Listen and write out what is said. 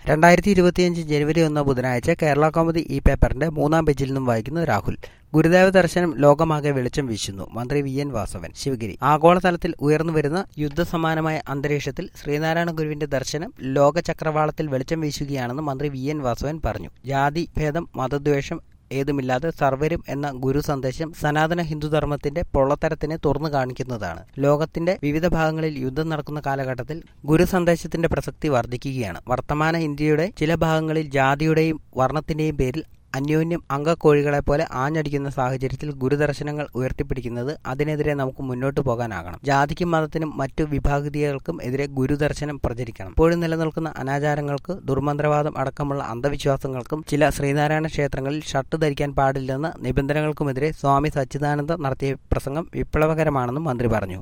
2025 ജനുവരി 1 ബുധനാഴ്ച കേരള കൗമുദി ഈ പേപ്പറിന്റെ 3-ാം പേജിൽ നിന്നും വായിക്കുന്നത് രാഹുൽ. ഗുരുദേവ ദർശനം ലോകമാകെ വെളിച്ചം വീശുന്നു. മന്ത്രി വി. എൻ. വാസവൻ. ശിവഗിരി. ആഗോളതലത്തിൽ ഉയർന്നുവരുന്ന യുദ്ധസമാനമായ അന്തരീക്ഷത്തിൽ ശ്രീനാരായണ ഗുരുവിന്റെ ദർശനം ലോകചക്രവാളത്തിൽ വെളിച്ചം വീശുകയാണെന്ന് മന്ത്രി വി. എൻ. വാസവൻ പറഞ്ഞു. ജാതി ഭേദം മതദ്വേഷം ഏതുമില്ലാതെ സർവരും എന്ന ഗുരു സന്ദേശം സനാതന ഹിന്ദുധർമ്മത്തിന്റെ പൊള്ളത്തരത്തിനെ തുറന്നു കാണിക്കുന്നതാണ്. ലോകത്തിന്റെ വിവിധ ഭാഗങ്ങളിൽ യുദ്ധം നടക്കുന്ന കാലഘട്ടത്തിൽ ഗുരു സന്ദേശത്തിന്റെ പ്രസക്തി വർദ്ധിക്കുകയാണ്. വർത്തമാന ഇന്ത്യയുടെ ചില ഭാഗങ്ങളിൽ ജാതിയുടെയും വർണ്ണത്തിന്റെയും പേരിൽ അന്യോന്യം അങ്കക്കോഴികളെപ്പോലെ ആഞ്ഞടിക്കുന്ന സാഹചര്യത്തിൽ ഗുരുദർശനങ്ങൾ ഉയർത്തിപ്പിടിക്കുന്നത് അതിനെതിരെ നമുക്ക് മുന്നോട്ടു പോകാനാകണം. ജാതിക്കും മതത്തിനും മറ്റു വിഭാഗീയതകൾക്കും എതിരെ ഗുരുദർശനം പ്രചരിക്കണം. ഇപ്പോഴും നിലനിൽക്കുന്ന അനാചാരങ്ങൾക്ക്, ദുർമന്ത്രവാദം അടക്കമുള്ള അന്ധവിശ്വാസങ്ങൾക്കും ചില ശ്രീനാരായണ ക്ഷേത്രങ്ങളിൽ ഷർട്ട് ധരിക്കാൻ പാടില്ലെന്ന നിബന്ധനകൾക്കുമെതിരെ സ്വാമി സച്ചിദാനന്ദ നടത്തിയ പ്രസംഗം വിപ്ലവകരമാണെന്നും മന്ത്രി പറഞ്ഞു.